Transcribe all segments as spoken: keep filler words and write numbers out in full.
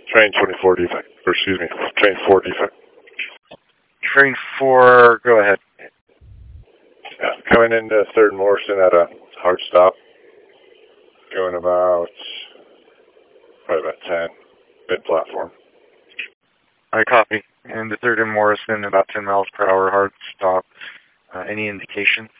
Train twenty-four defect, or excuse me, train four defect. Train four, go ahead. Yeah, coming into third and Morrison at a hard stop. Going about, probably about ten, mid-platform. I copy. And the third and Morrison, about ten miles per hour, hard stop. Uh, any indications?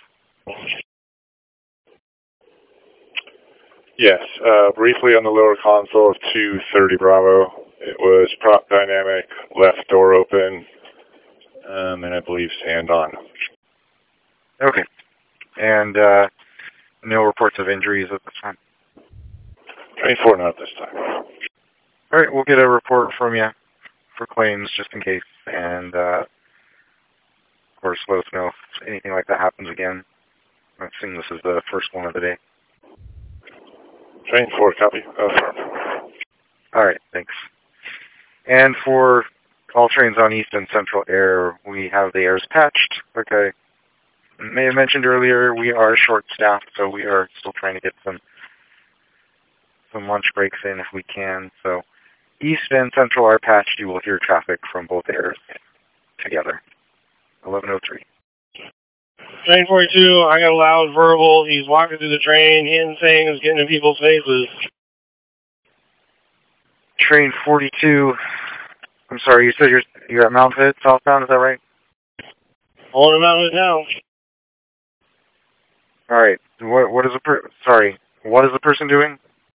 Yes, uh, briefly on the lower console of two thirty Bravo. It was prop dynamic, left door open, um, and I believe stand on. Okay. And uh, no reports of injuries at this time? Train four, not this time. All right, we'll get a report from you for claims just in case. And, uh, of course, let us know if anything like that happens again. I assume this is the first one of the day. Train four, copy. Over. All right, thanks. And for all trains on East and Central Air, we have the airs patched. Okay. May have mentioned earlier, we are short-staffed, so we are still trying to get some some lunch breaks in if we can. So East and Central are patched. You will hear traffic from both airs together. eleven oh three. Train forty-two, I got a loud verbal. He's walking through the train, hitting things, getting in people's faces. Train forty-two, I'm sorry, you said you're, you're at Mount Hood, southbound, is that right? On him out of town. All right. What, what is the per- sorry, what is the person doing?